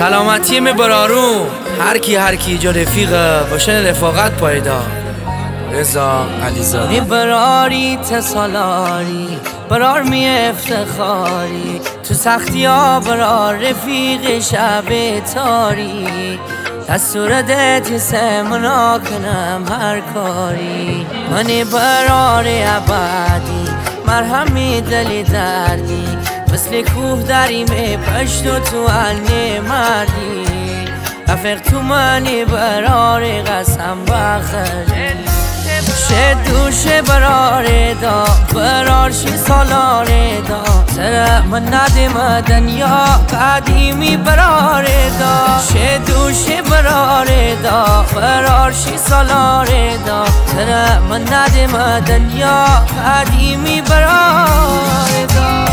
سلامتی می برارون هر کی جو رفیقه باشن رفاقت پایدار. رضا علیزاده می براری تسالاری برار می افتخاری تو سختی ها برار رفیق شب تاری دستور دت سمنا کنم هر کاری منی برار ابدی مرهمی دلی دردی مثل کوه دریم پشت و تو عنی مردی رفیق تو منی برار قسم بخری دوش برار دا برار شی سالار دا سر من ندیم دنیا قدیمی برار دا دوش برار دا برار شی سالار دا سر من ندیم دنیا قدیمی برار دا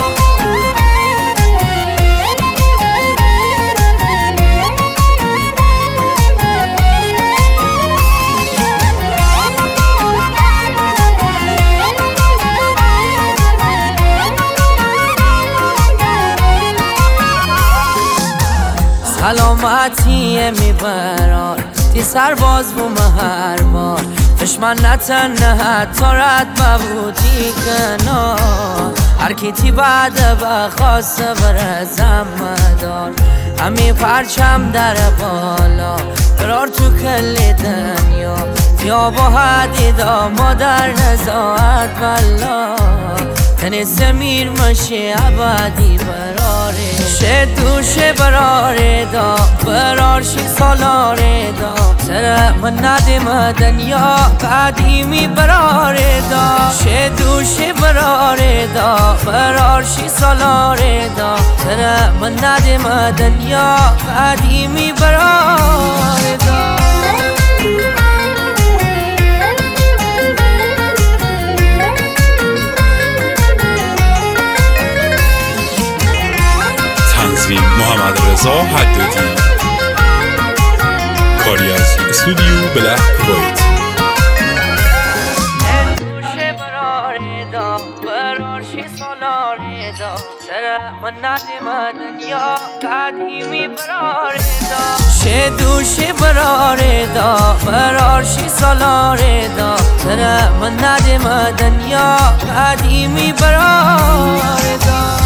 سلامتی میبرار تی سرباز و مهر بار دشمن نتنه حتی رد ببودی کنار هر کی تی بعد بخواست برزم مدار همی پرچم در بالا برار تو کل دنیا یا با حدیدا مادر نزاعت بلا تنی زمیر مشی عبادی براره دوش برار دا برار شی سالار دا سر من ندیم دنیا قدیمی برار دا دوش برار دا برار شی سالار دا سر من ندیم دنیا قدیمی برار دا محمد رضا حدادی، کاری از استودیو بلک کویت. دوش برار دا برار شی سالار دا سر من ندیم دنیا قدیمی برار دا